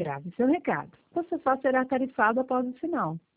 Grave seu recado. Você só será tarifado após o sinal.